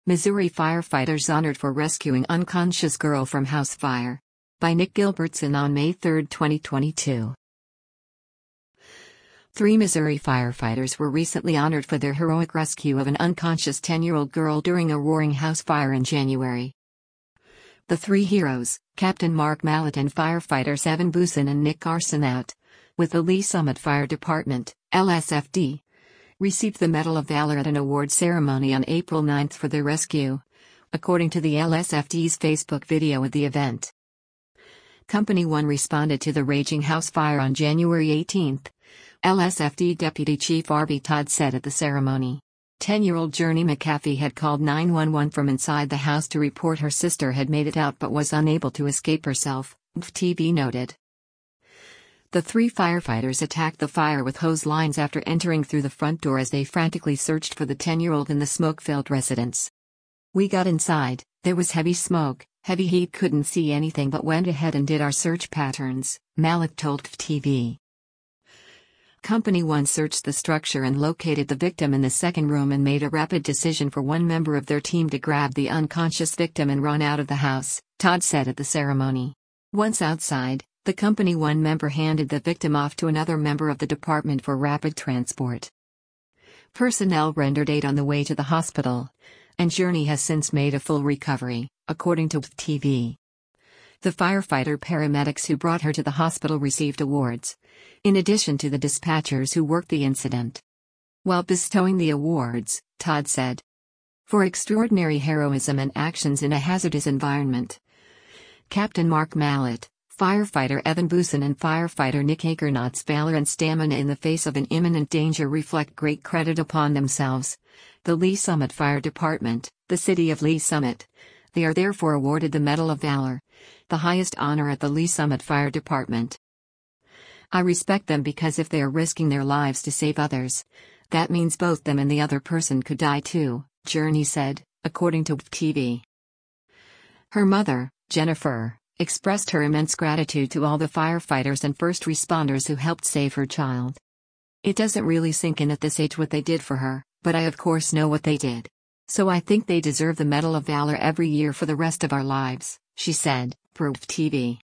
Missouri firefighters honored for rescuing unconscious girl from house fire. By Nick Gilbertson on May 3, 2022. 3 Missouri firefighters were recently honored for their heroic rescue of an unconscious 10-year-old girl during a roaring house fire in January. The 3 heroes, Captain Mark Mallett and firefighters Evan Busen and Nick Arsenault, with the Lee Summit Fire Department, LSFD, received the Medal of Valor at an award ceremony on April 9 for their rescue, according to the LSFD's Facebook video of the event. Company 1 responded to the raging house fire on January 18, LSFD Deputy Chief R.B. Todd said at the ceremony. 10-year-old Journey McAfee had called 911 from inside the house to report her sister had made it out but was unable to escape herself, TV noted. The 3 firefighters attacked the fire with hose lines after entering through the front door as they frantically searched for the 10-year-old in the smoke-filled residence. "We got inside, there was heavy smoke, heavy heat, couldn't see anything but went ahead and did our search patterns," Mallett told TV. Company 1 searched the structure and located the victim in the second room and made a rapid decision for one member of their team to grab the unconscious victim and run out of the house, Todd said at the ceremony. Once outside, the Company 1 member handed the victim off to another member of the department for rapid transport. Personnel rendered aid on the way to the hospital, and Journey has since made a full recovery, according to TV. The firefighter paramedics who brought her to the hospital received awards, in addition to the dispatchers who worked the incident. While bestowing the awards, Todd said, "For extraordinary heroism and actions in a hazardous environment, Captain Mark Mallett, firefighter Evan Busen and firefighter Nick Arsenault's valor and stamina in the face of an imminent danger reflect great credit upon themselves, the Lee Summit Fire Department, the City of Lee Summit. They are therefore awarded the Medal of Valor, the highest honor at the Lee Summit Fire Department. I respect them because if they are risking their lives to save others, that means both them and the other person could die too," Journey said, according to TV. Her mother, Jennifer, expressed her immense gratitude to all the firefighters and first responders who helped save her child. "It doesn't really sink in at this age what they did for her, but I of course know what they did. So I think they deserve the Medal of Valor every year for the rest of our lives," she said, per TV.